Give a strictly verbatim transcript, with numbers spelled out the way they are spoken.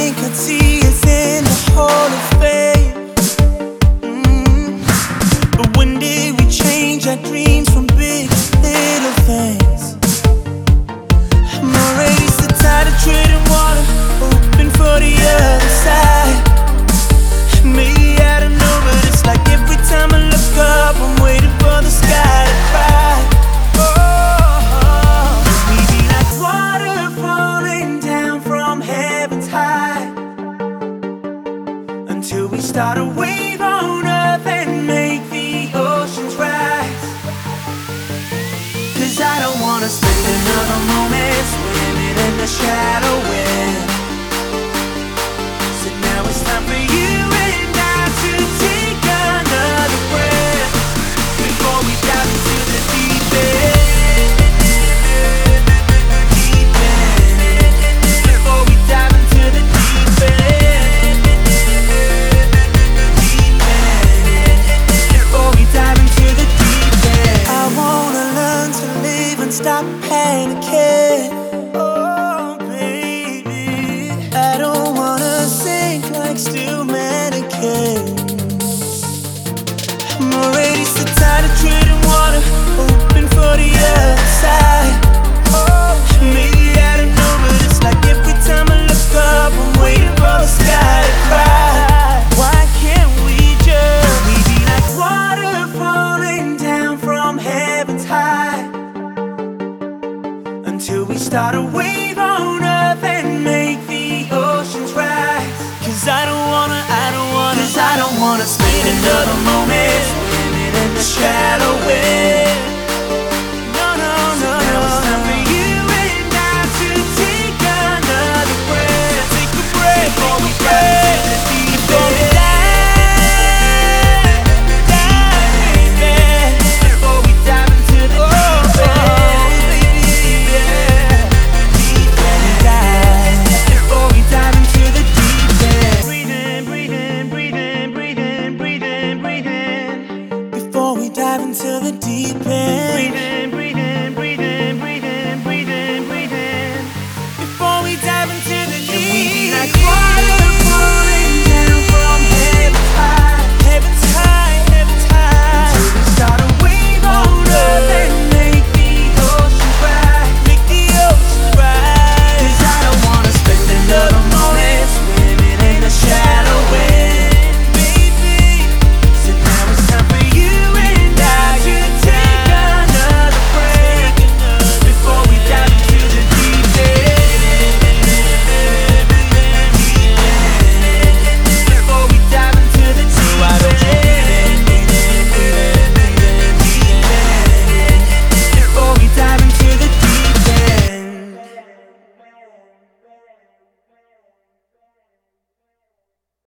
think I'd see us in the Hall of Fame. mm. But when did we change our dreams from big to little things? I'm already so tired of treading water, hoping for the other side. Maybe I don't know, but it's like every time I look up, I'm waiting for the sky to cry. Oh, we be like water falling down from heaven's high, until we start a wave on earth and make the oceans rise. Cause I don't wanna spend another moment swimming in the shallow end. So now it's time for you and I to take another breath before we dive into the deep end. Deep end. Before we dive into the deep end. Deep end. Before we dive into the deep end. I wanna learn to live and stop panicking. Oh baby, I don't wanna sink like steel mannequins. I'm already so tired of treading water, hoping for the other side. Oh, maybe I don't know, but it's like every time I look up, I'm waiting for the sky to cry. Why can't we just we be like water falling down from heaven's high, until we start a wave on earth and make the oceans rise. Cause I don't wanna, I don't wanna, Cause I don't wanna spend another moment swimming in the shallow end.